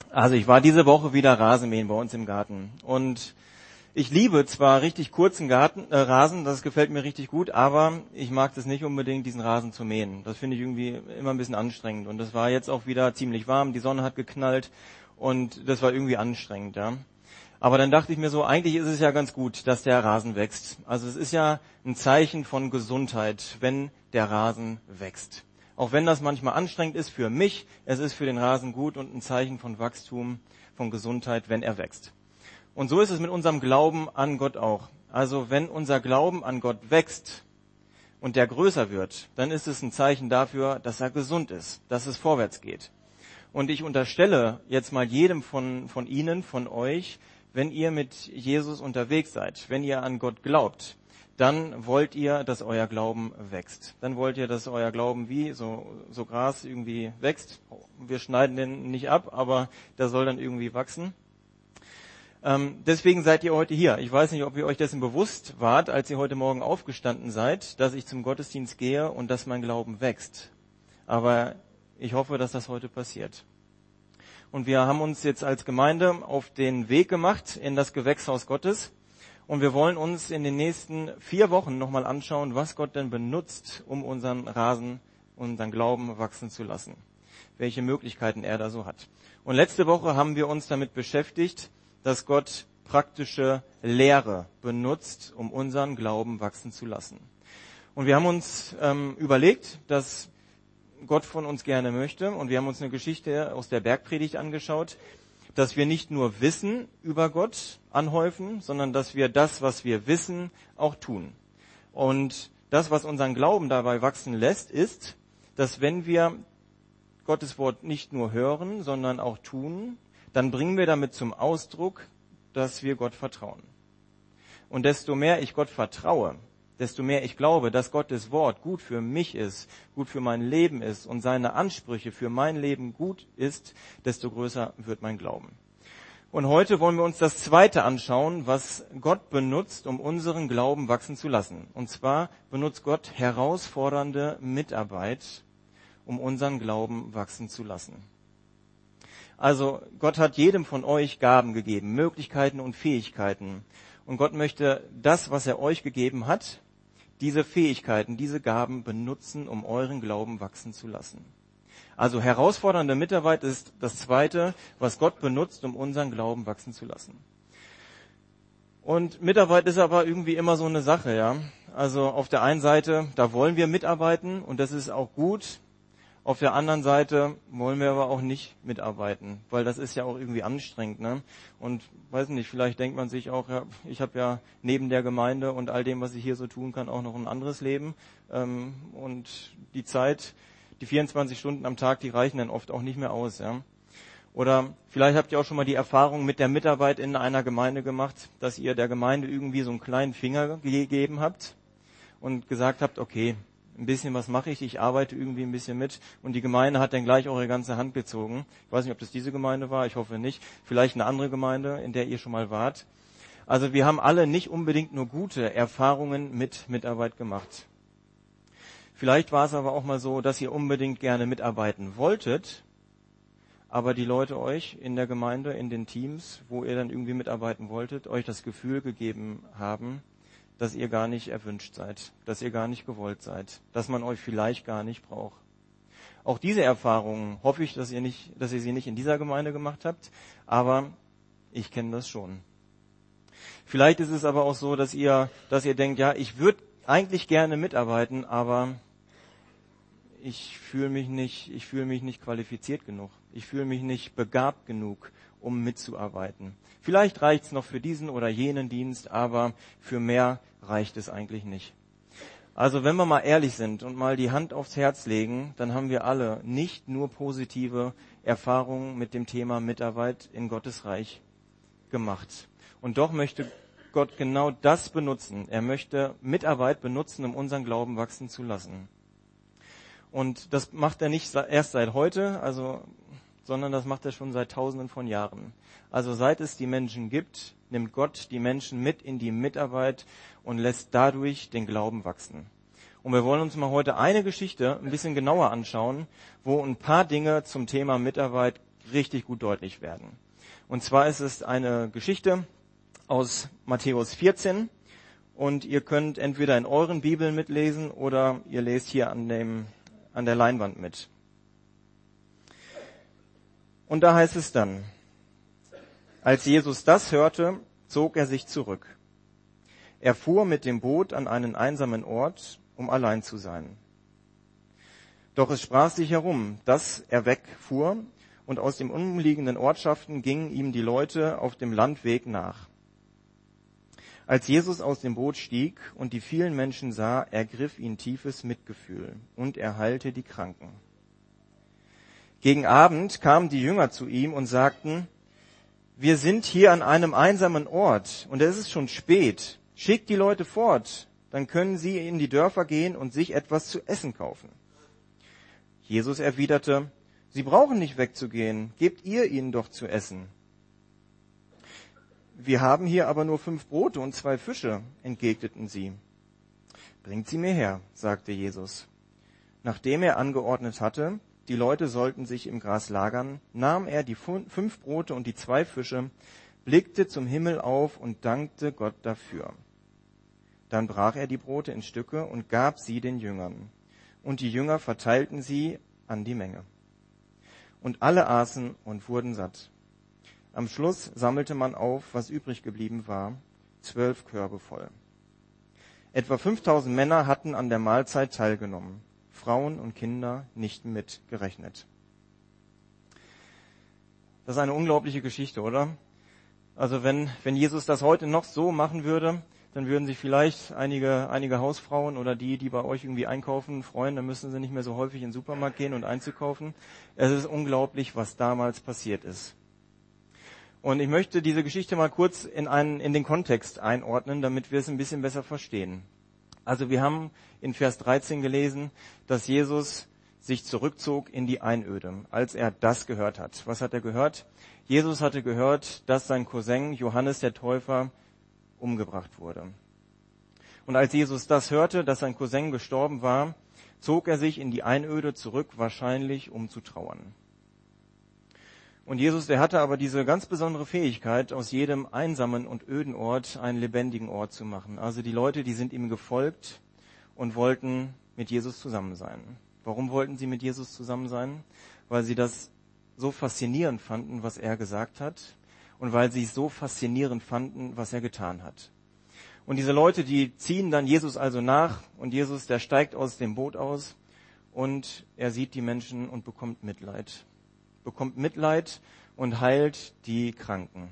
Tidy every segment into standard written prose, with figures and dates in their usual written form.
Also ich war diese Woche wieder Rasenmähen bei uns im Garten. Und ich liebe zwar richtig kurzen Rasen, das gefällt mir richtig gut, aber ich mag das nicht unbedingt, diesen Rasen zu mähen. Das finde ich irgendwie immer ein bisschen anstrengend. Und es war jetzt auch wieder ziemlich warm, die Sonne hat geknallt und das war irgendwie anstrengend, ja. Aber dann dachte ich mir so, eigentlich ist es ja ganz gut, dass der Rasen wächst. Also es ist ja ein Zeichen von Gesundheit, wenn der Rasen wächst. Auch wenn das manchmal anstrengend ist für mich, es ist für den Rasen gut und ein Zeichen von Wachstum, von Gesundheit, wenn er wächst. Und so ist es mit unserem Glauben an Gott auch. Also wenn unser Glauben an Gott wächst und der größer wird, dann ist es ein Zeichen dafür, dass er gesund ist, dass es vorwärts geht. Und ich unterstelle jetzt mal jedem von Ihnen, von euch, wenn ihr mit Jesus unterwegs seid, wenn ihr an Gott glaubt, dann wollt ihr, dass euer Glauben wächst. Dann wollt ihr, dass euer Glauben wie so Gras irgendwie wächst. Wir schneiden den nicht ab, aber der soll dann irgendwie wachsen. Deswegen seid ihr heute hier. Ich weiß nicht, ob ihr euch dessen bewusst wart, als ihr heute Morgen aufgestanden seid, dass ich zum Gottesdienst gehe und dass mein Glauben wächst. Aber ich hoffe, dass das heute passiert. Und wir haben uns jetzt als Gemeinde auf den Weg gemacht in das Gewächshaus Gottes. Und wir wollen uns in den nächsten 4 Wochen nochmal anschauen, was Gott denn benutzt, um unseren Rasen, unseren Glauben wachsen zu lassen. Welche Möglichkeiten er da so hat. Und letzte Woche haben wir uns damit beschäftigt, dass Gott praktische Lehre benutzt, um unseren Glauben wachsen zu lassen. Und wir haben uns überlegt, dass Gott von uns gerne möchte, und wir haben uns eine Geschichte aus der Bergpredigt angeschaut, dass wir nicht nur Wissen über Gott anhäufen, sondern dass wir das, was wir wissen, auch tun. Und das, was unseren Glauben dabei wachsen lässt, ist, dass wenn wir Gottes Wort nicht nur hören, sondern auch tun, dann bringen wir damit zum Ausdruck, dass wir Gott vertrauen. Und desto mehr ich Gott vertraue, desto mehr ich glaube, dass Gottes Wort gut für mich ist, gut für mein Leben ist und seine Ansprüche für mein Leben gut ist, desto größer wird mein Glauben. Und heute wollen wir uns das Zweite anschauen, was Gott benutzt, um unseren Glauben wachsen zu lassen. Und zwar benutzt Gott herausfordernde Mitarbeit, um unseren Glauben wachsen zu lassen. Also Gott hat jedem von euch Gaben gegeben, Möglichkeiten und Fähigkeiten. Und Gott möchte das, was er euch gegeben hat, diese Fähigkeiten, diese Gaben benutzen, um euren Glauben wachsen zu lassen. Also herausfordernde Mitarbeit ist das Zweite, was Gott benutzt, um unseren Glauben wachsen zu lassen. Und Mitarbeit ist aber irgendwie immer so eine Sache, ja. Also auf der einen Seite, da wollen wir mitarbeiten und das ist auch gut. Auf der anderen Seite wollen wir aber auch nicht mitarbeiten, weil das ist ja auch irgendwie anstrengend, ne? Und weiß nicht, vielleicht denkt man sich auch, ja, ich habe ja neben der Gemeinde und all dem, was ich hier so tun kann, auch noch ein anderes Leben. Und die Zeit, die 24 Stunden am Tag, die reichen dann oft auch nicht mehr aus, ja. Oder vielleicht habt ihr auch schon mal die Erfahrung mit der Mitarbeit in einer Gemeinde gemacht, dass ihr der Gemeinde irgendwie so einen kleinen Finger gegeben habt und gesagt habt, okay, ein bisschen was mache ich arbeite irgendwie ein bisschen mit und die Gemeinde hat dann gleich eure ganze Hand gezogen. Ich weiß nicht, ob das diese Gemeinde war, ich hoffe nicht. Vielleicht eine andere Gemeinde, in der ihr schon mal wart. Also wir haben alle nicht unbedingt nur gute Erfahrungen mit Mitarbeit gemacht. Vielleicht war es aber auch mal so, dass ihr unbedingt gerne mitarbeiten wolltet, aber die Leute euch in der Gemeinde, in den Teams, wo ihr dann irgendwie mitarbeiten wolltet, euch das Gefühl gegeben haben, dass ihr gar nicht erwünscht seid, dass ihr gar nicht gewollt seid, dass man euch vielleicht gar nicht braucht. Auch diese Erfahrungen hoffe ich, dass ihr sie nicht in dieser Gemeinde gemacht habt, aber ich kenne das schon. Vielleicht ist es aber auch so, dass ihr denkt, ja, ich würde eigentlich gerne mitarbeiten, aber ich fühle mich nicht qualifiziert genug. Ich fühle mich nicht begabt genug, um mitzuarbeiten. Vielleicht reicht es noch für diesen oder jenen Dienst, aber für mehr reicht es eigentlich nicht. Also wenn wir mal ehrlich sind und mal die Hand aufs Herz legen, dann haben wir alle nicht nur positive Erfahrungen mit dem Thema Mitarbeit in Gottes Reich gemacht. Und doch möchte Gott genau das benutzen. Er möchte Mitarbeit benutzen, um unseren Glauben wachsen zu lassen. Und das macht er nicht erst seit heute, sondern das macht er schon seit Tausenden von Jahren. Also seit es die Menschen gibt, nimmt Gott die Menschen mit in die Mitarbeit und lässt dadurch den Glauben wachsen. Und wir wollen uns mal heute eine Geschichte ein bisschen genauer anschauen, wo ein paar Dinge zum Thema Mitarbeit richtig gut deutlich werden. Und zwar ist es eine Geschichte aus Matthäus 14 und ihr könnt entweder in euren Bibeln mitlesen oder ihr lest hier an der Leinwand mit. Und da heißt es dann: Als Jesus das hörte, zog er sich zurück. Er fuhr mit dem Boot an einen einsamen Ort, um allein zu sein. Doch es sprach sich herum, dass er wegfuhr, und aus den umliegenden Ortschaften gingen ihm die Leute auf dem Landweg nach. Als Jesus aus dem Boot stieg und die vielen Menschen sah, ergriff ihn tiefes Mitgefühl und er heilte die Kranken. Gegen Abend kamen die Jünger zu ihm und sagten: Wir sind hier an einem einsamen Ort und es ist schon spät. Schickt die Leute fort, dann können sie in die Dörfer gehen und sich etwas zu essen kaufen. Jesus erwiderte: Sie brauchen nicht wegzugehen, gebt ihr ihnen doch zu essen. Wir haben hier aber nur 5 Brote und 2 Fische, entgegneten sie. Bringt sie mir her, sagte Jesus. Nachdem er angeordnet hatte, die Leute sollten sich im Gras lagern, nahm er die 5 Brote und die 2 Fische, blickte zum Himmel auf und dankte Gott dafür. Dann brach er die Brote in Stücke und gab sie den Jüngern. Und die Jünger verteilten sie an die Menge. Und alle aßen und wurden satt. Am Schluss sammelte man auf, was übrig geblieben war, 12 Körbe voll. Etwa 5000 Männer hatten an der Mahlzeit teilgenommen, Frauen und Kinder nicht mitgerechnet. Das ist eine unglaubliche Geschichte, oder? Also wenn Jesus das heute noch so machen würde, dann würden sich vielleicht einige Hausfrauen oder die bei euch irgendwie einkaufen, freuen. Dann müssen sie nicht mehr so häufig in den Supermarkt gehen und einzukaufen. Es ist unglaublich, was damals passiert ist. Und ich möchte diese Geschichte mal kurz in den Kontext einordnen, damit wir es ein bisschen besser verstehen. Also wir haben in Vers 13 gelesen, dass Jesus sich zurückzog in die Einöde, als er das gehört hat. Was hat er gehört? Jesus hatte gehört, dass sein Cousin Johannes der Täufer umgebracht wurde. Und als Jesus das hörte, dass sein Cousin gestorben war, zog er sich in die Einöde zurück, wahrscheinlich um zu trauern. Und Jesus, der hatte aber diese ganz besondere Fähigkeit, aus jedem einsamen und öden Ort einen lebendigen Ort zu machen. Also die Leute, die sind ihm gefolgt und wollten mit Jesus zusammen sein. Warum wollten sie mit Jesus zusammen sein? Weil sie das so faszinierend fanden, was er gesagt hat, und weil sie es so faszinierend fanden, was er getan hat. Und diese Leute, die ziehen dann Jesus also nach, und Jesus, der steigt aus dem Boot aus und er sieht die Menschen und bekommt Mitleid. Bekommt Mitleid und heilt die Kranken.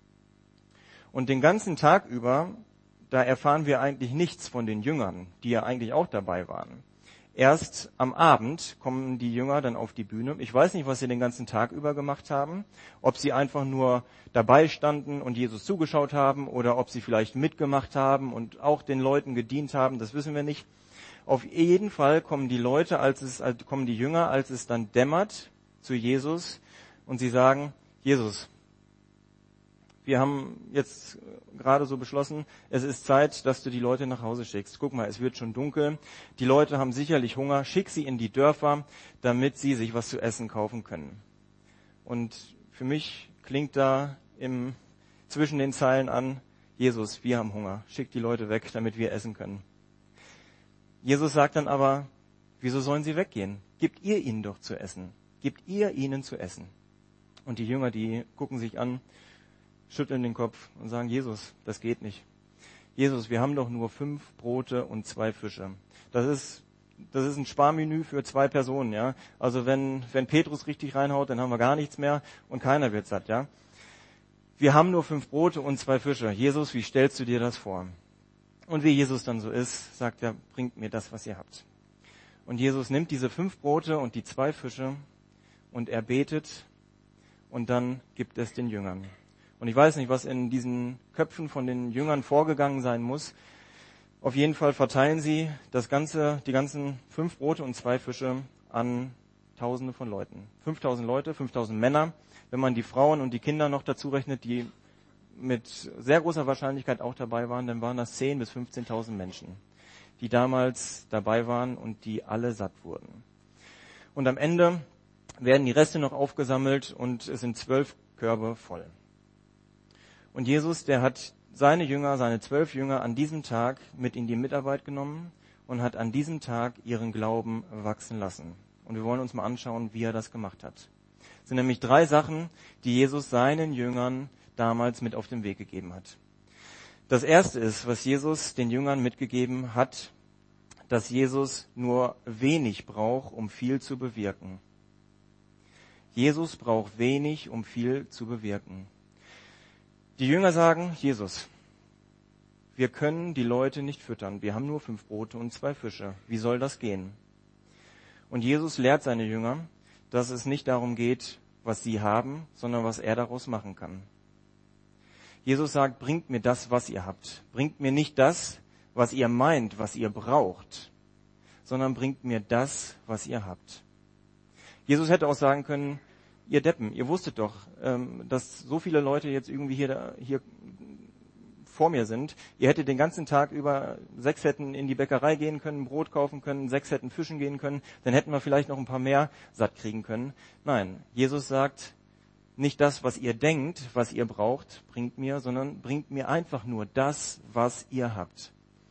Und den ganzen Tag über, da erfahren wir eigentlich nichts von den Jüngern, die ja eigentlich auch dabei waren. Erst am Abend kommen die Jünger dann auf die Bühne. Ich weiß nicht, was sie den ganzen Tag über gemacht haben. Ob sie einfach nur dabei standen und Jesus zugeschaut haben oder ob sie vielleicht mitgemacht haben und auch den Leuten gedient haben, das wissen wir nicht. Auf jeden Fall kommen die Jünger, als es dann dämmert, zu Jesus und sie sagen: Jesus, wir haben jetzt gerade so beschlossen, es ist Zeit, dass du die Leute nach Hause schickst. Guck mal, es wird schon dunkel. Die Leute haben sicherlich Hunger. Schick sie in die Dörfer, damit sie sich was zu essen kaufen können. Und für mich klingt da zwischen den Zeilen an: Jesus, wir haben Hunger. Schick die Leute weg, damit wir essen können. Jesus sagt dann aber: Wieso sollen sie weggehen? Gebt ihr ihnen doch zu essen. Gebt ihr ihnen zu essen. Und die Jünger, die gucken sich an, schütteln den Kopf und sagen: Jesus, das geht nicht. Jesus, wir haben doch nur 5 Brote und 2 Fische. Das ist ein Sparmenü für 2 Personen, ja. Also wenn Petrus richtig reinhaut, dann haben wir gar nichts mehr und keiner wird satt, ja. Wir haben nur 5 Brote und 2 Fische. Jesus, wie stellst du dir das vor? Und wie Jesus dann so ist, sagt er: Bringt mir das, was ihr habt. Und Jesus nimmt diese 5 Brote und die 2 Fische und er betet und dann gibt es den Jüngern. Und ich weiß nicht, was in diesen Köpfen von den Jüngern vorgegangen sein muss. Auf jeden Fall verteilen sie die ganzen 5 Brote und 2 Fische an Tausende von Leuten. 5000 Leute, 5000 Männer. Wenn man die Frauen und die Kinder noch dazu rechnet, die mit sehr großer Wahrscheinlichkeit auch dabei waren, dann waren das 10.000 bis 15.000 Menschen, die damals dabei waren und die alle satt wurden. Und am Ende werden die Reste noch aufgesammelt und es sind 12 Körbe voll. Und Jesus, der hat seine 12 Jünger an diesem Tag mit in die Mitarbeit genommen und hat an diesem Tag ihren Glauben wachsen lassen. Und wir wollen uns mal anschauen, wie er das gemacht hat. Es sind nämlich 3 Sachen, die Jesus seinen Jüngern damals mit auf den Weg gegeben hat. Das erste ist, was Jesus den Jüngern mitgegeben hat, dass Jesus nur wenig braucht, um viel zu bewirken. Jesus braucht wenig, um viel zu bewirken. Die Jünger sagen, Jesus, wir können die Leute nicht füttern. Wir haben nur 5 Brote und 2 Fische. Wie soll das gehen? Und Jesus lehrt seine Jünger, dass es nicht darum geht, was sie haben, sondern was er daraus machen kann. Jesus sagt, bringt mir das, was ihr habt. Bringt mir nicht das, was ihr meint, was ihr braucht, sondern bringt mir das, was ihr habt. Jesus hätte auch sagen können, ihr Deppen, ihr wusstet doch, dass so viele Leute jetzt irgendwie hier vor mir sind. Ihr hättet den ganzen Tag über 6 hätten in die Bäckerei gehen können, Brot kaufen können, 6 hätten fischen gehen können, dann hätten wir vielleicht noch ein paar mehr satt kriegen können. Nein, Jesus sagt, nicht das, was ihr denkt, was ihr braucht, bringt mir, sondern bringt mir einfach nur das, was ihr habt.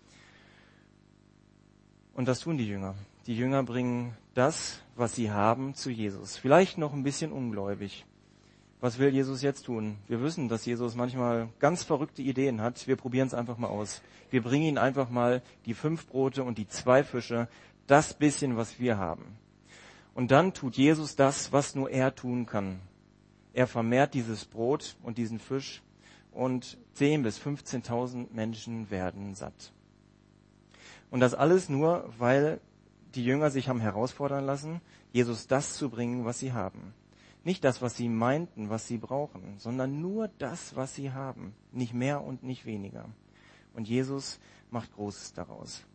Und das tun die Jünger. Die Jünger bringen das, was sie haben, zu Jesus. Vielleicht noch ein bisschen ungläubig. Was will Jesus jetzt tun? Wir wissen, dass Jesus manchmal ganz verrückte Ideen hat. Wir probieren es einfach mal aus. Wir bringen ihm einfach mal die 5 Brote und die 2 Fische, das bisschen, was wir haben. Und dann tut Jesus das, was nur er tun kann. Er vermehrt dieses Brot und diesen Fisch und 10.000 bis 15.000 Menschen werden satt. Und das alles nur, weil die Jünger sich haben herausfordern lassen, Jesus das zu bringen, was sie haben. Nicht das, was sie meinten, was sie brauchen, sondern nur das, was sie haben. Nicht mehr und nicht weniger. Und Jesus macht Großes daraus.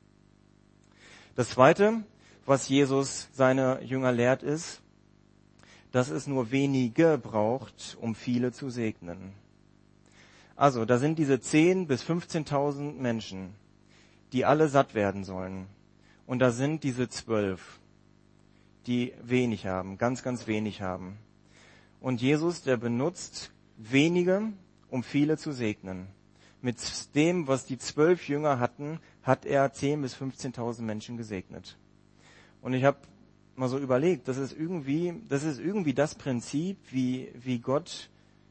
Das Zweite, was Jesus seine Jünger lehrt, ist, dass es nur wenige braucht, um viele zu segnen. Also, da sind diese 10.000 bis 15.000 Menschen, die alle satt werden sollen. Und da sind diese 12, die wenig haben, ganz, ganz wenig haben. Und Jesus, der benutzt wenige, um viele zu segnen. Mit dem, was die 12 Jünger hatten, hat er 10.000 bis 15.000 Menschen gesegnet. Und ich habe mal so überlegt, das ist irgendwie das Prinzip, wie Gott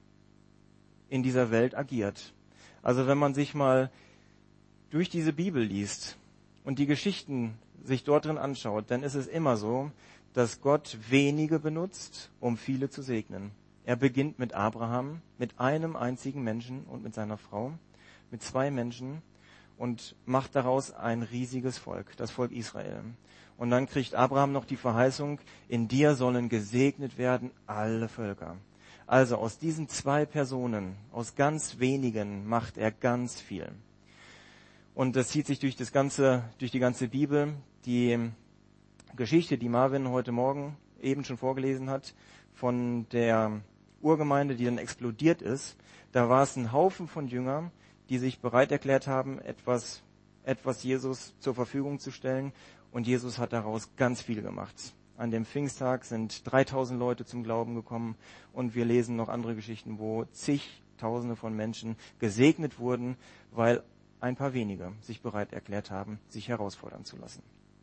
in dieser Welt agiert. Also wenn man sich mal durch diese Bibel liest und die Geschichten sich dort drin anschaut, dann ist es immer so, dass Gott wenige benutzt, um viele zu segnen. Er beginnt mit Abraham, mit einem einzigen Menschen und mit seiner Frau, mit 2 Menschen und macht daraus ein riesiges Volk, das Volk Israel. Und dann kriegt Abraham noch die Verheißung, in dir sollen gesegnet werden alle Völker. Also aus diesen 2 Personen, aus ganz wenigen, macht er ganz viel. Und das zieht sich durch die ganze Bibel. Die Geschichte, die Marvin heute Morgen eben schon vorgelesen hat, von der Urgemeinde, die dann explodiert ist, da war es ein Haufen von Jüngern, die sich bereit erklärt haben, etwas Jesus zur Verfügung zu stellen. Und Jesus hat daraus ganz viel gemacht. An dem Pfingsttag sind 3.000 Leute zum Glauben gekommen. Und wir lesen noch andere Geschichten, wo zigtausende von Menschen gesegnet wurden, weil ein paar wenige sich bereit erklärt haben, sich herausfordern zu lassen.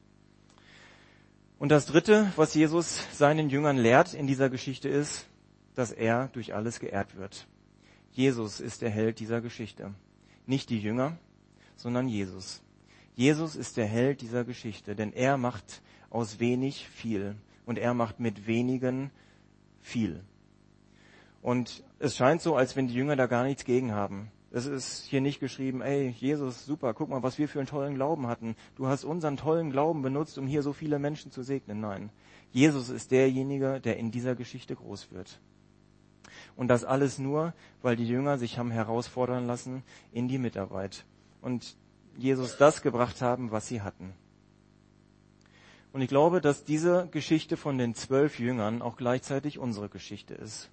Und das Dritte, was Jesus seinen Jüngern lehrt in dieser Geschichte, ist, dass er durch alles geehrt wird. Jesus ist der Held dieser Geschichte. Nicht die Jünger, sondern Jesus. Jesus ist der Held dieser Geschichte, denn er macht aus wenig viel und er macht mit wenigen viel. Und es scheint so, als wenn die Jünger da gar nichts gegen haben. Es ist hier nicht geschrieben, ey, Jesus, super, guck mal, was wir für einen tollen Glauben hatten. Du hast unseren tollen Glauben benutzt, um hier so viele Menschen zu segnen. Nein, Jesus ist derjenige, der in dieser Geschichte groß wird. Und das alles nur, weil die Jünger sich haben herausfordern lassen in die Mitarbeit. Und Jesus das gebracht haben, was sie hatten. Und ich glaube, dass diese Geschichte von den 12 Jüngern auch gleichzeitig unsere Geschichte ist.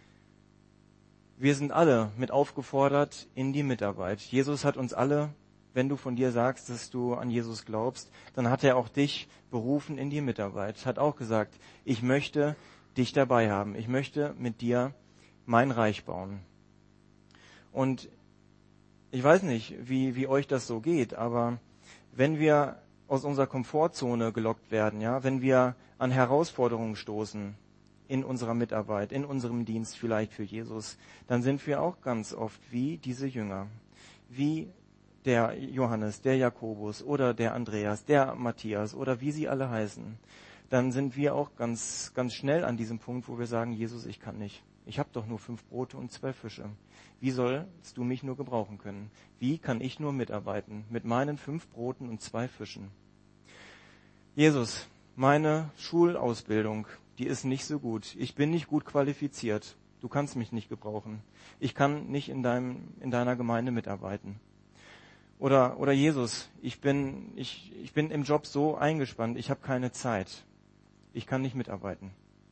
Wir sind alle mit aufgefordert in die Mitarbeit. Jesus hat uns alle wenn du von dir sagst, dass du an Jesus glaubst, dann hat er auch dich berufen in die Mitarbeit. Hat auch gesagt, ich möchte dich dabei haben. Ich möchte mit dir mein Reich bauen. Und ich weiß nicht, wie euch das so geht, aber wenn wir aus unserer Komfortzone gelockt werden, ja, wenn wir an Herausforderungen stoßen in unserer Mitarbeit, in unserem Dienst vielleicht für Jesus, dann sind wir auch ganz oft wie diese Jünger, wie der Johannes, der Jakobus oder der Andreas, der Matthias oder wie sie alle heißen. Dann sind wir auch ganz, ganz schnell an diesem Punkt, wo wir sagen, Jesus, ich kann nicht. Ich habe doch nur 5 Brote und 2 Fische. Wie sollst du mich nur gebrauchen können? Wie kann ich nur mitarbeiten mit meinen 5 Broten und 2 Fischen? Jesus, meine Schulausbildung, die ist nicht so gut. Ich bin nicht gut qualifiziert. Du kannst mich nicht gebrauchen. Ich kann nicht in deiner Gemeinde mitarbeiten. Oder Jesus, ich bin im Job so eingespannt, ich habe keine Zeit. Ich kann nicht mitarbeiten.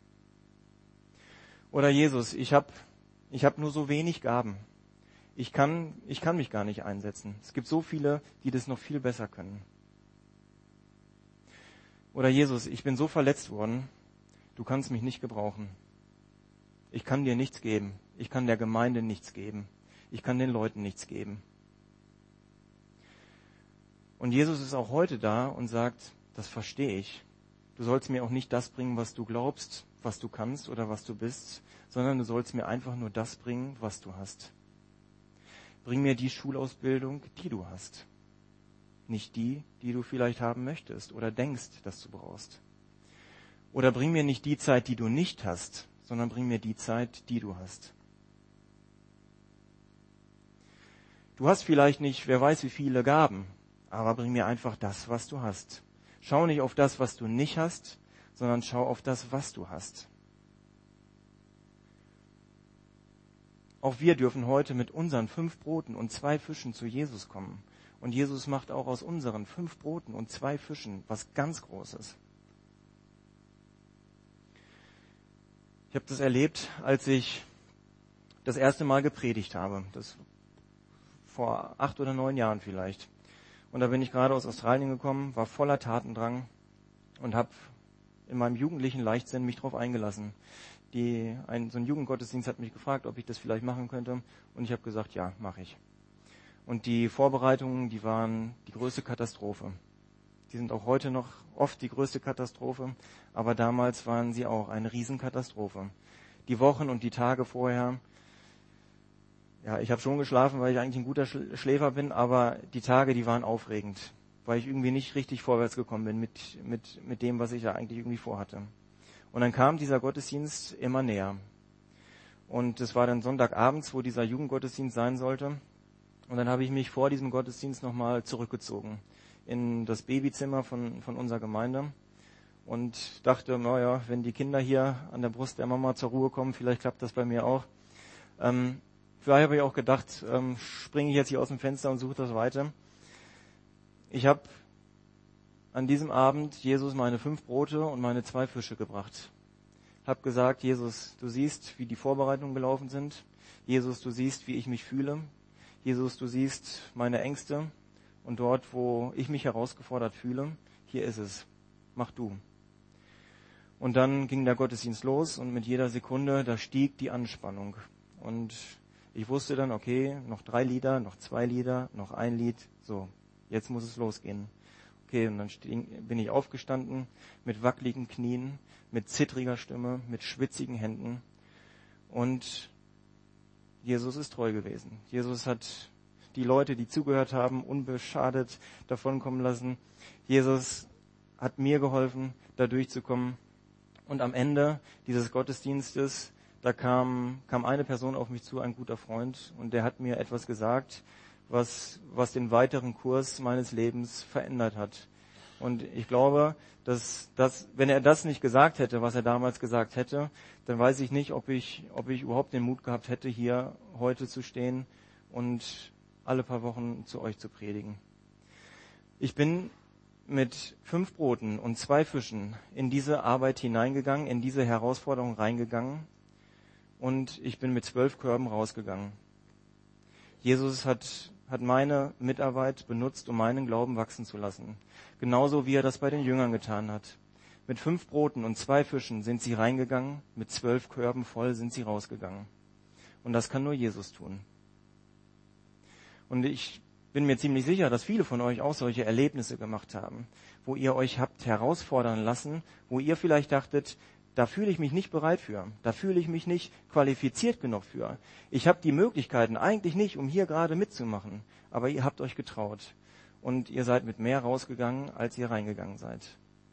Oder Jesus, ich hab nur so wenig Gaben. Ich kann mich gar nicht einsetzen. Es gibt so viele, die das noch viel besser können. Oder Jesus, ich bin so verletzt worden, du kannst mich nicht gebrauchen. Ich kann dir nichts geben. Ich kann der Gemeinde nichts geben. Ich kann den Leuten nichts geben. Und Jesus ist auch heute da und sagt, das verstehe ich. Du sollst mir auch nicht das bringen, was du glaubst, was du kannst oder was du bist, sondern du sollst mir einfach nur das bringen, was du hast. Bring mir die Schulausbildung, die du hast. Nicht die, die du vielleicht haben möchtest oder denkst, dass du brauchst. Oder bring mir nicht die Zeit, die du nicht hast, sondern bring mir die Zeit, die du hast. Du hast vielleicht nicht, wer weiß wie viele Gaben, aber bring mir einfach das, was du hast. Schau nicht auf das, was du nicht hast, sondern schau auf das, was du hast. Auch wir dürfen heute mit unseren 5 Broten und 2 Fischen zu Jesus kommen. Und Jesus macht auch aus unseren 5 Broten und 2 Fischen was ganz Großes. Ich habe das erlebt, als ich das erste Mal gepredigt habe. Das vor 8 oder 9 Jahren vielleicht. Und da bin ich gerade aus Australien gekommen, war voller Tatendrang und habe in meinem jugendlichen Leichtsinn mich drauf eingelassen. So ein Jugendgottesdienst hat mich gefragt, ob ich das vielleicht machen könnte. Und ich habe gesagt, ja, mache ich. Und die Vorbereitungen, die waren die größte Katastrophe. Die sind auch heute noch oft die größte Katastrophe. Aber damals waren sie auch eine Riesenkatastrophe. Die Wochen und die Tage vorher, ja, ich habe schon geschlafen, weil ich eigentlich ein guter Schläfer bin, aber die Tage, die waren aufregend, weil ich irgendwie nicht richtig vorwärts gekommen bin mit dem, was ich ja eigentlich irgendwie vorhatte. Und dann kam dieser Gottesdienst immer näher. Und es war dann Sonntagabends, wo dieser Jugendgottesdienst sein sollte. Und dann habe ich mich vor diesem Gottesdienst nochmal zurückgezogen in das Babyzimmer von unserer Gemeinde und dachte, naja, wenn die Kinder hier an der Brust der Mama zur Ruhe kommen, vielleicht klappt das bei mir auch. Vielleicht habe ich auch gedacht, springe ich jetzt hier aus dem Fenster und suche das weiter. Ich habe an diesem Abend Jesus meine 5 Brote und meine 2 Fische gebracht. Habe gesagt, Jesus, du siehst, wie die Vorbereitungen gelaufen sind. Jesus, du siehst, wie ich mich fühle. Jesus, du siehst meine Ängste. Und dort, wo ich mich herausgefordert fühle, hier ist es. Mach du. Und dann ging der Gottesdienst los und mit jeder Sekunde, da stieg die Anspannung. Und ich wusste dann, okay, noch 3 Lieder, noch 2 Lieder, noch 1 Lied. So, jetzt muss es losgehen. Okay, und dann bin ich aufgestanden mit wackeligen Knien, mit zittriger Stimme, mit schwitzigen Händen. Und Jesus ist treu gewesen. Jesus hat die Leute, die zugehört haben, unbeschadet davonkommen lassen. Jesus hat mir geholfen, da durchzukommen. Und am Ende dieses Gottesdienstes, da kam eine Person auf mich zu, ein guter Freund, und der hat mir etwas gesagt, was den weiteren Kurs meines Lebens verändert hat. Und ich glaube, dass wenn er das nicht gesagt hätte, was er damals gesagt hätte, dann weiß ich nicht, ob ich überhaupt den Mut gehabt hätte, hier heute zu stehen und alle paar Wochen zu euch zu predigen. Ich bin mit 5 Broten und 2 Fischen in diese Arbeit hineingegangen, in diese Herausforderung reingegangen, und ich bin mit 12 Körben rausgegangen. Jesus hat hat meine Mitarbeit benutzt, um meinen Glauben wachsen zu lassen. Genauso wie er das bei den Jüngern getan hat. Mit 5 Broten und 2 Fischen sind sie reingegangen, mit 12 Körben voll sind sie rausgegangen. Und das kann nur Jesus tun. Und ich bin mir ziemlich sicher, dass viele von euch auch solche Erlebnisse gemacht haben, wo ihr euch habt herausfordern lassen, wo ihr vielleicht dachtet, da fühle ich mich nicht bereit für, da fühle ich mich nicht qualifiziert genug für. Ich habe die Möglichkeiten eigentlich nicht, um hier gerade mitzumachen, aber ihr habt euch getraut und ihr seid mit mehr rausgegangen, als ihr reingegangen seid.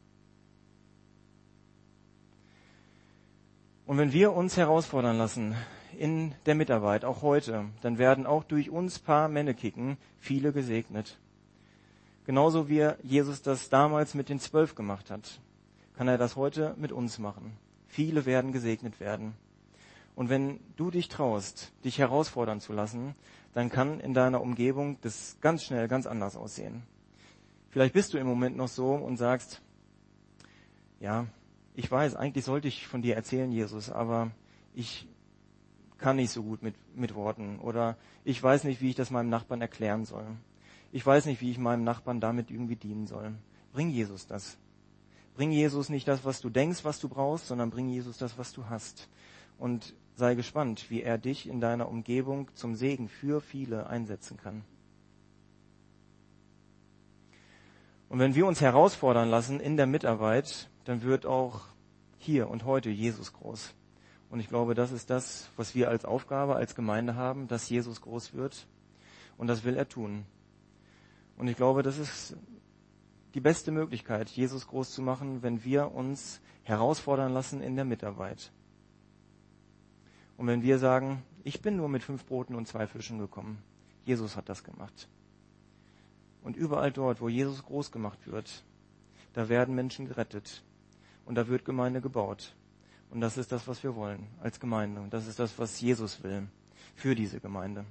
Und wenn wir uns herausfordern lassen in der Mitarbeit, auch heute, dann werden auch durch uns paar Männekicken viele gesegnet. Genauso wie Jesus das damals mit den 12 gemacht hat, kann er das heute mit uns machen. Viele werden gesegnet werden. Und wenn du dich traust, dich herausfordern zu lassen, dann kann in deiner Umgebung das ganz schnell ganz anders aussehen. Vielleicht bist du im Moment noch so und sagst, ja, ich weiß, eigentlich sollte ich von dir erzählen, Jesus, aber ich kann nicht so gut mit Worten oder ich weiß nicht, wie ich das meinem Nachbarn erklären soll. Ich weiß nicht, wie ich meinem Nachbarn damit irgendwie dienen soll. Bring Jesus das. Bring Jesus nicht das, was du denkst, was du brauchst, sondern bring Jesus das, was du hast. Und sei gespannt, wie er dich in deiner Umgebung zum Segen für viele einsetzen kann. Und wenn wir uns herausfordern lassen in der Mitarbeit, dann wird auch hier und heute Jesus groß. Und ich glaube, das ist das, was wir als Aufgabe, als Gemeinde haben, dass Jesus groß wird. Und das will er tun. Und ich glaube, das ist die beste Möglichkeit, Jesus groß zu machen, wenn wir uns herausfordern lassen in der Mitarbeit. Und wenn wir sagen, ich bin nur mit 5 Broten und 2 Fischen gekommen. Jesus hat das gemacht. Und überall dort, wo Jesus groß gemacht wird, da werden Menschen gerettet. Und da wird Gemeinde gebaut. Und das ist das, was wir wollen als Gemeinde. Und das ist das, was Jesus will für diese Gemeinde.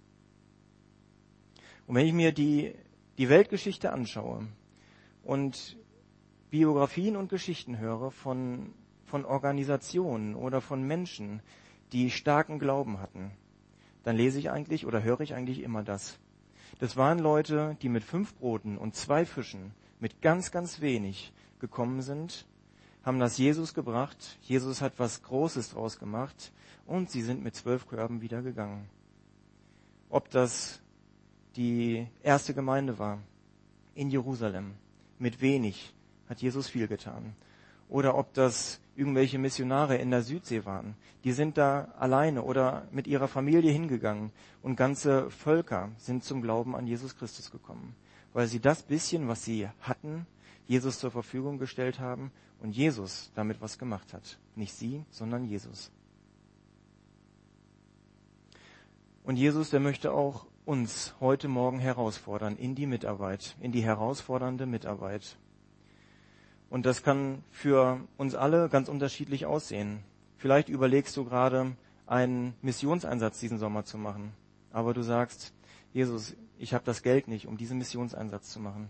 Und wenn ich mir die Weltgeschichte anschaue und Biografien und Geschichten höre von Organisationen oder von Menschen, die starken Glauben hatten, dann lese ich eigentlich oder höre ich eigentlich immer das. Das waren Leute, die mit 5 Broten und 2 Fischen, mit ganz, ganz wenig gekommen sind, haben das Jesus gebracht. Jesus hat was Großes draus gemacht und sie sind mit 12 Körben wieder gegangen. Ob das die erste Gemeinde war in Jerusalem, mit wenig hat Jesus viel getan. Oder ob das irgendwelche Missionare in der Südsee waren, die sind da alleine oder mit ihrer Familie hingegangen und ganze Völker sind zum Glauben an Jesus Christus gekommen, weil sie das bisschen, was sie hatten, Jesus zur Verfügung gestellt haben und Jesus damit was gemacht hat. Nicht sie, sondern Jesus. Und Jesus, der möchte auch uns heute Morgen herausfordern in die Mitarbeit, in die herausfordernde Mitarbeit. Und das kann für uns alle ganz unterschiedlich aussehen. Vielleicht überlegst du gerade, einen Missionseinsatz diesen Sommer zu machen. Aber du sagst, Jesus, ich habe das Geld nicht, um diesen Missionseinsatz zu machen.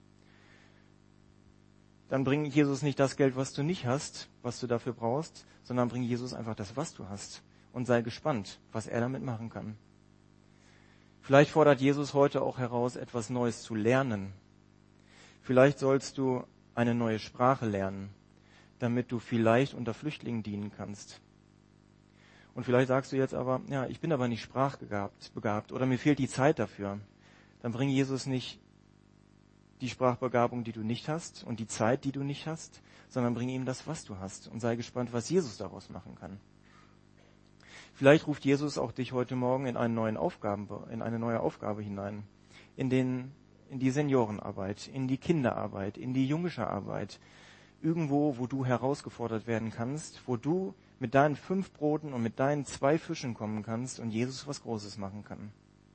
Dann bring Jesus nicht das Geld, was du nicht hast, was du dafür brauchst, sondern bring Jesus einfach das, was du hast. Und sei gespannt, was er damit machen kann. Vielleicht fordert Jesus heute auch heraus, etwas Neues zu lernen. Vielleicht sollst du eine neue Sprache lernen, damit du vielleicht unter Flüchtlingen dienen kannst. Und vielleicht sagst du jetzt aber, ja, ich bin aber nicht sprachbegabt oder mir fehlt die Zeit dafür. Dann bring Jesus nicht die Sprachbegabung, die du nicht hast und die Zeit, die du nicht hast, sondern bring ihm das, was du hast und sei gespannt, was Jesus daraus machen kann. Vielleicht ruft Jesus auch dich heute Morgen in eine neue Aufgabe hinein, in die Seniorenarbeit, in die Kinderarbeit, in die jungische Arbeit, irgendwo, wo du herausgefordert werden kannst, wo du mit deinen 5 Broten und mit deinen 2 Fischen kommen kannst und Jesus was Großes machen kann.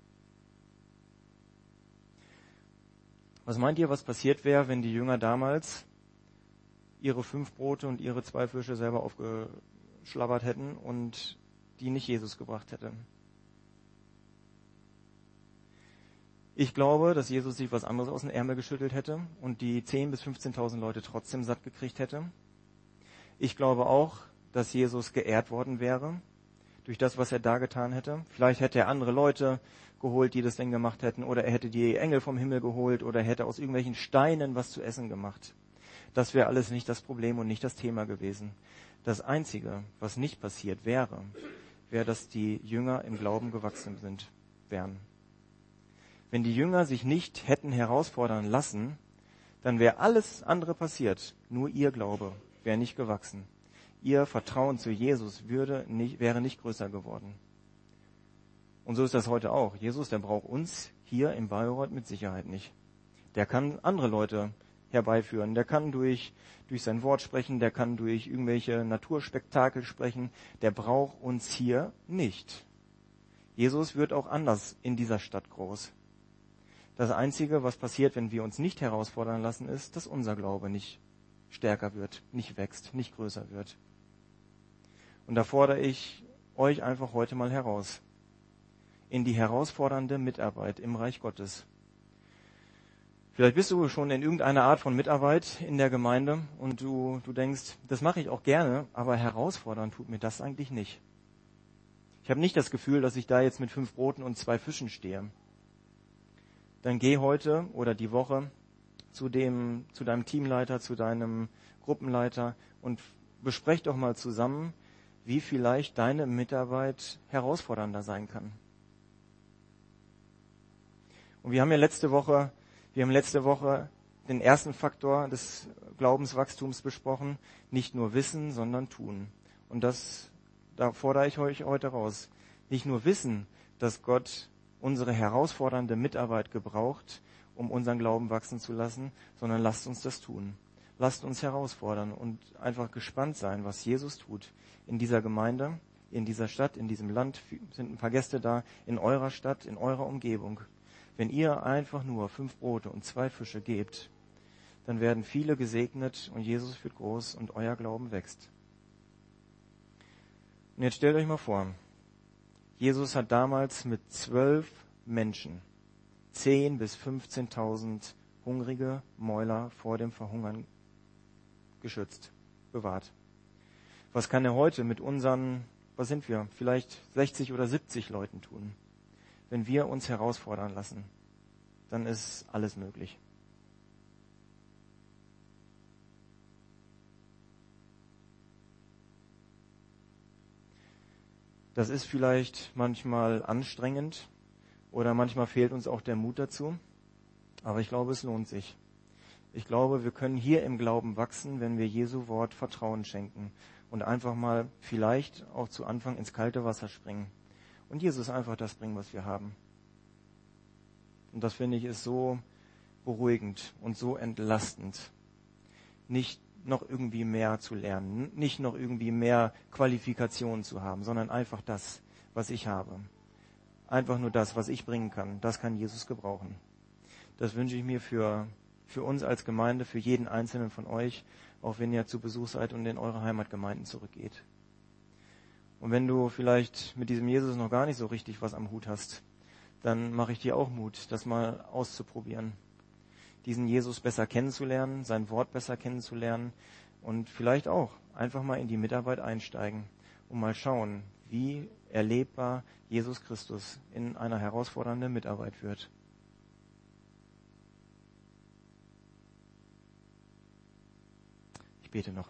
Was meint ihr, was passiert wäre, wenn die Jünger damals ihre 5 Brote und ihre 2 Fische selber aufgeschlabbert hätten und die nicht Jesus gebracht hätte? Ich glaube, dass Jesus sich was anderes aus dem Ärmel geschüttelt hätte und die 10.000 bis 15.000 Leute trotzdem satt gekriegt hätte. Ich glaube auch, dass Jesus geehrt worden wäre, durch das, was er da getan hätte. Vielleicht hätte er andere Leute geholt, die das denn gemacht hätten, oder er hätte die Engel vom Himmel geholt, oder er hätte aus irgendwelchen Steinen was zu essen gemacht. Das wäre alles nicht das Problem und nicht das Thema gewesen. Das Einzige, was nicht passiert wäre, dass die Jünger im Glauben gewachsen wären. Wenn die Jünger sich nicht hätten herausfordern lassen, dann wäre alles andere passiert. Nur ihr Glaube wäre nicht gewachsen. Ihr Vertrauen zu Jesus wäre nicht größer geworden. Und so ist das heute auch. Jesus, der braucht uns hier im Bayreuth mit Sicherheit nicht. Der kann andere Leute herbeiführen. Der kann durch sein Wort sprechen, der kann durch irgendwelche Naturspektakel sprechen. Der braucht uns hier nicht. Jesus wird auch anders in dieser Stadt groß. Das Einzige, was passiert, wenn wir uns nicht herausfordern lassen, ist, dass unser Glaube nicht stärker wird, nicht wächst, nicht größer wird. Und da fordere ich euch einfach heute mal heraus. In die herausfordernde Mitarbeit im Reich Gottes. Vielleicht bist du schon in irgendeiner Art von Mitarbeit in der Gemeinde und du denkst, das mache ich auch gerne, aber herausfordern tut mir das eigentlich nicht. Ich habe nicht das Gefühl, dass ich da jetzt mit 5 Broten und 2 Fischen stehe. Dann geh heute oder die Woche zu deinem Teamleiter, zu deinem Gruppenleiter und besprech doch mal zusammen, wie vielleicht deine Mitarbeit herausfordernder sein kann. Und wir haben letzte Woche den ersten Faktor des Glaubenswachstums besprochen, nicht nur wissen, sondern tun. Und da fordere ich euch heute raus. Nicht nur wissen, dass Gott unsere herausfordernde Mitarbeit gebraucht, um unseren Glauben wachsen zu lassen, sondern lasst uns das tun. Lasst uns herausfordern und einfach gespannt sein, was Jesus tut in dieser Gemeinde, in dieser Stadt, in diesem Land. Sind ein paar Gäste da, in eurer Stadt, in eurer Umgebung. Wenn ihr einfach nur 5 Brote und 2 Fische gebt, dann werden viele gesegnet und Jesus wird groß und euer Glauben wächst. Und jetzt stellt euch mal vor, Jesus hat damals mit 12 Menschen 10.000 bis 15.000 hungrige Mäuler vor dem Verhungern geschützt, bewahrt. Was kann er heute mit unseren, was sind wir, vielleicht 60 oder 70 Leuten tun? Wenn wir uns herausfordern lassen, dann ist alles möglich. Das ist vielleicht manchmal anstrengend oder manchmal fehlt uns auch der Mut dazu, aber ich glaube, es lohnt sich. Ich glaube, wir können hier im Glauben wachsen, wenn wir Jesu Wort Vertrauen schenken und einfach mal vielleicht auch zu Anfang ins kalte Wasser springen und Jesus einfach das bringen, was wir haben. Und das finde ich ist so beruhigend und so entlastend. Nicht noch irgendwie mehr zu lernen, nicht noch irgendwie mehr Qualifikationen zu haben, sondern einfach das, was ich habe. Einfach nur das, was ich bringen kann, das kann Jesus gebrauchen. Das wünsche ich mir für uns als Gemeinde, für jeden Einzelnen von euch, auch wenn ihr zu Besuch seid und in eure Heimatgemeinden zurückgeht. Und wenn du vielleicht mit diesem Jesus noch gar nicht so richtig was am Hut hast, dann mache ich dir auch Mut, das mal auszuprobieren. Diesen Jesus besser kennenzulernen, sein Wort besser kennenzulernen und vielleicht auch einfach mal in die Mitarbeit einsteigen und mal schauen, wie erlebbar Jesus Christus in einer herausfordernden Mitarbeit wird. Ich bete noch.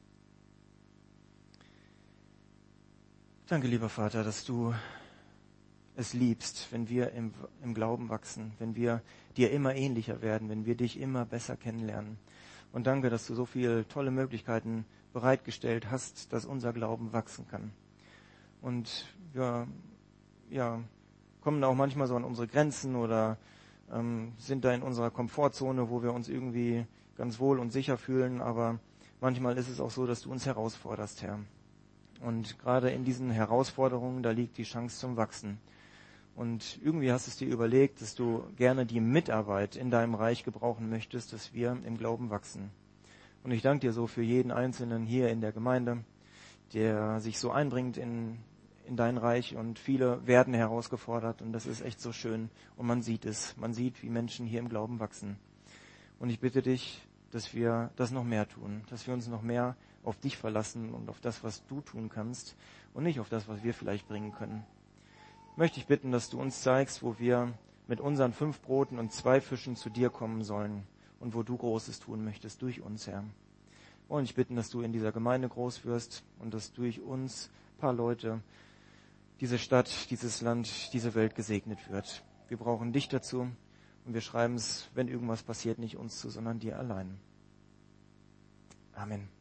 Danke, lieber Vater, dass du es liebst, wenn wir im Glauben wachsen, wenn wir dir immer ähnlicher werden, wenn wir dich immer besser kennenlernen. Und danke, dass du so viele tolle Möglichkeiten bereitgestellt hast, dass unser Glauben wachsen kann. Und wir kommen auch manchmal so an unsere Grenzen oder sind da in unserer Komfortzone, wo wir uns irgendwie ganz wohl und sicher fühlen. Aber manchmal ist es auch so, dass du uns herausforderst, Herr. Und gerade in diesen Herausforderungen, da liegt die Chance zum Wachsen. Und irgendwie hast du es dir überlegt, dass du gerne die Mitarbeit in deinem Reich gebrauchen möchtest, dass wir im Glauben wachsen. Und ich danke dir so für jeden Einzelnen hier in der Gemeinde, der sich so einbringt in dein Reich. Und viele werden herausgefordert und das ist echt so schön. Und man sieht es. Man sieht, wie Menschen hier im Glauben wachsen. Und ich bitte dich, dass wir das noch mehr tun, dass wir uns noch mehr auf dich verlassen und auf das, was du tun kannst und nicht auf das, was wir vielleicht bringen können. Möchte ich bitten, dass du uns zeigst, wo wir mit unseren 5 Broten und 2 Fischen zu dir kommen sollen und wo du Großes tun möchtest durch uns, Herr. Und ich bitten, dass du in dieser Gemeinde groß wirst und dass durch uns ein paar Leute diese Stadt, dieses Land, diese Welt gesegnet wird. Wir brauchen dich dazu und wir schreiben es, wenn irgendwas passiert, nicht uns zu, sondern dir allein. Amen.